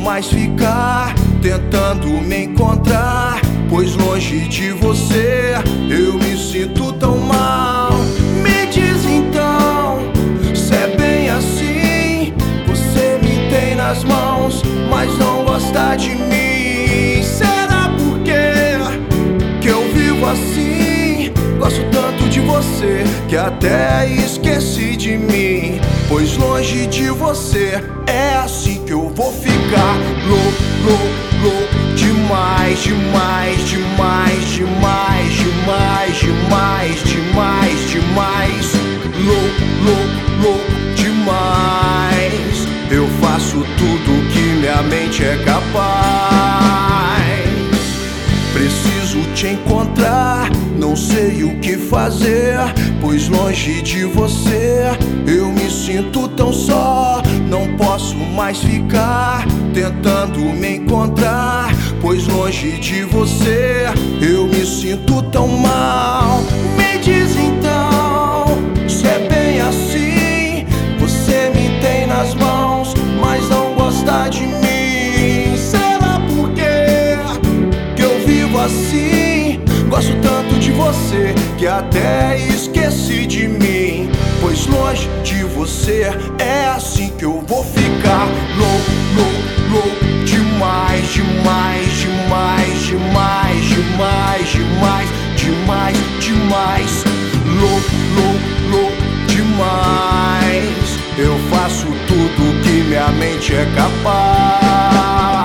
mais ficar tentando me encontrar, pois longe de você eu me sinto tão mal. Me diz então, se é bem assim, você me tem nas mãos, mas não gosta de mim. Será porque eu vivo assim? Gosto tanto de você que até esqueci de mim, pois longe de você é assim que eu vou ficar. Louco demais, demais, demais, demais, demais, demais, demais, demais. Louco demais. Eu faço tudo que minha mente é capaz. Preciso te encontrar, não sei o que fazer, pois longe de você eu me sinto tão só. Não posso mais ficar tentando me encontrar, pois longe de você eu me sinto tão mal. Me diz então, se é bem assim, você me tem nas mãos, mas não gosta de mim. Será porque eu vivo assim? Gosto tanto de você que até esqueci de mim, pois longe de você é assim que eu vou ficar. Louco demais, demais, demais, demais, demais, demais, demais, demais. Louco demais. Eu faço tudo que minha mente é capaz.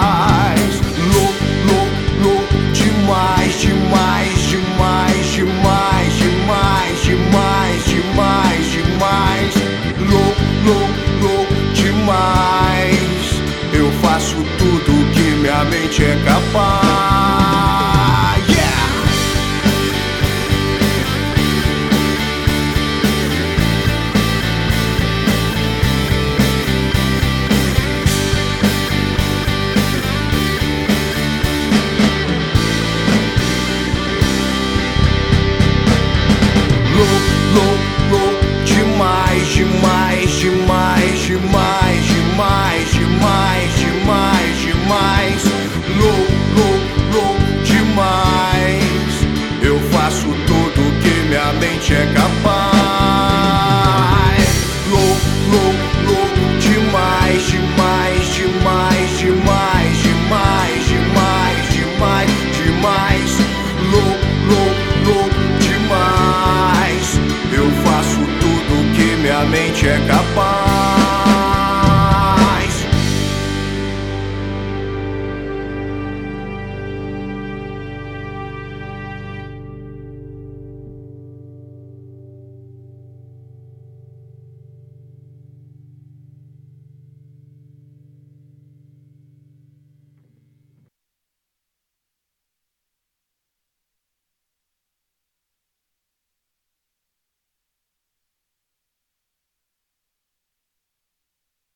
Louco demais, demais, demais, demais, demais, demais, demais, demais. Louco demais. Eu faço tudo que minha mente é capaz. Yeah! Louco demais, demais, demais, demais, demais, demais, demais, demais. Louco demais. Eu faço tudo que minha mente é capaz.